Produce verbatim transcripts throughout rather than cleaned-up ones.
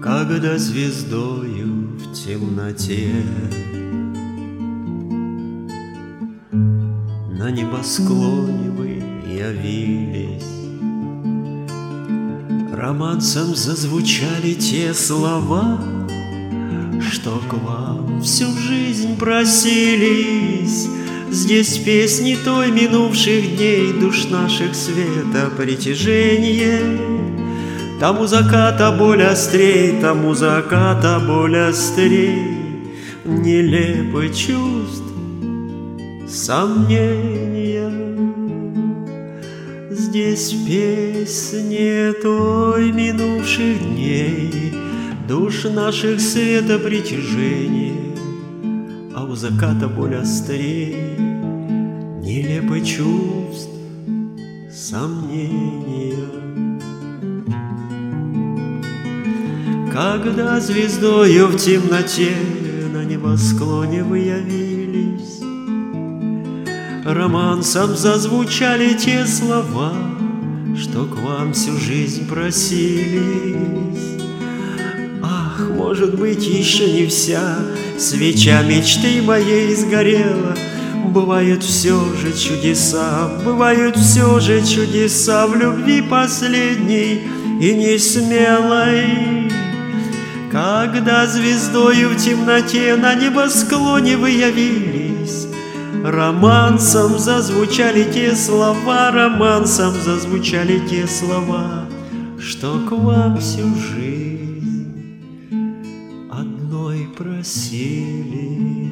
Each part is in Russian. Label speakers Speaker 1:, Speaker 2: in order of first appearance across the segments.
Speaker 1: Когда звездою в темноте на небосклоне вы явились, романсом зазвучали те слова, что к вам всю жизнь просились. Здесь песни той минувших дней, душ наших света притяжение. Там у заката боль острей, там у заката боль острей, нелепый чувств, сомнения. Здесь песни той минувших дней, душ наших света притяжение, а у заката боль острей, нелепый чувств, сомнения. Когда звездою в темноте на небосклоне вы явились, романсом зазвучали те слова, что к вам всю жизнь просились. Ах, может быть, еще не вся свеча мечты моей сгорела. Бывают все же чудеса, бывают все же чудеса в любви последней и несмелой. Когда звездою в темноте на небосклоне вы явились, романсом зазвучали те слова, романсом зазвучали те слова, что к вам всю жизнь одной просили.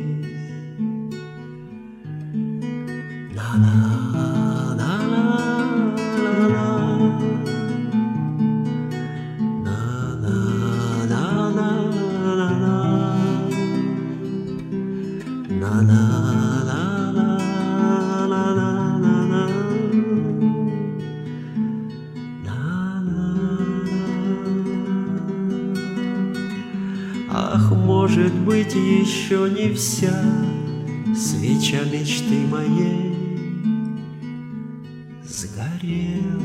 Speaker 1: Ах, может быть, еще не вся свеча мечты моей сгорела.